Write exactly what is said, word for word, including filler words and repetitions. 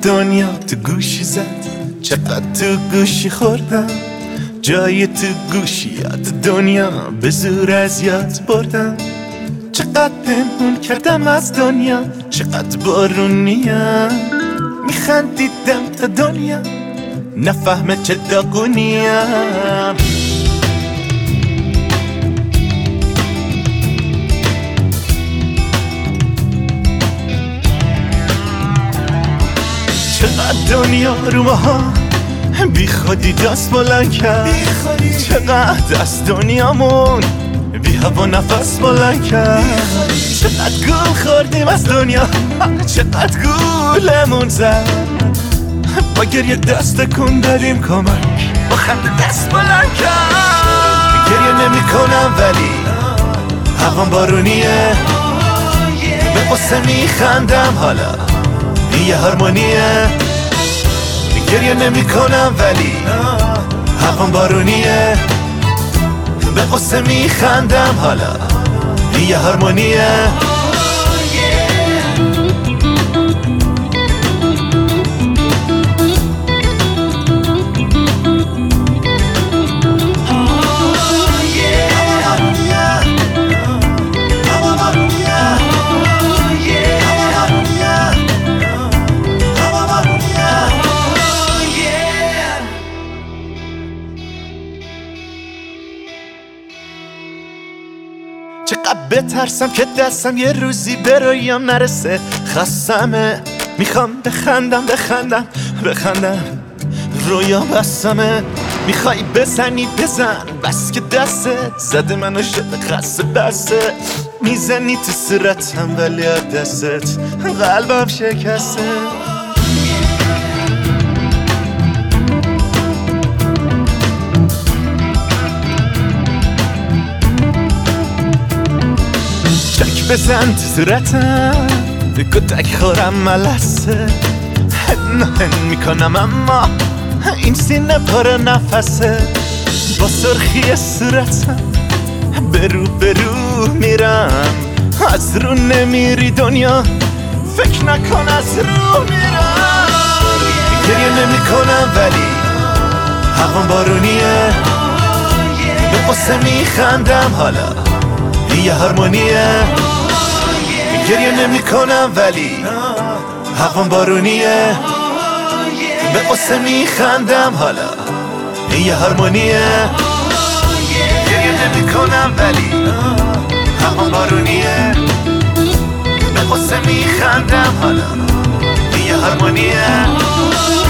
دنیا تو گوشی زد، چقدر تو گوشی خوردم، جای تو گوشیات دنیا به زور از یاد بردم. چقدر پنهون کردم از دنیا، چقدر بارونیم، میخندیدم تا دنیا نفهمه چه داغونیم. چقدر دنیا رو ماها بی خودی دست بلند کرد، چقدر از دنیامون بی هوا نفس بلند کرد. چقدر گول خوردیم از دنیا، چقدر گولمون زد، با گریه دست کن دادیم کمک، با خنده دست بلند کرد. گریه نمی کنم ولی هوام بارونیه، به قصه می خندم حالا یه هارمونیه. گریه نمی کنم ولی هوام بارونیه، به قصه می خندم حالا یه هارمونیه. چقدر بترسم که دستم یه روزی به رویام نرسه، خستمه میخوام بخندم بخندم بخندم، رویا بستمه. میخوای بزنی بزن، بس که دستت زده منو شده خسته بسته، میزنی تو صورتم ولی دستت قلبم شکسته. بزن تو صورتم به کتک خورم ملسه، هن هن میکنم اما این سینه پر نفسه. با سرخی صورتم برو برو میرم، از رو نمیری دنیا فکر نکن از رو میرم. گریه نمی کنم ولی هوام بارونیه، به قصه میخندم حالا یه هارمونیه. گریه نمی کنم ولی هوام بارونیه، به قصه می خندم حالا یه هارمونیه. گریه نمی کنم ولی هوام بارونیه، به قصه می خندم حالا یه هارمونیه.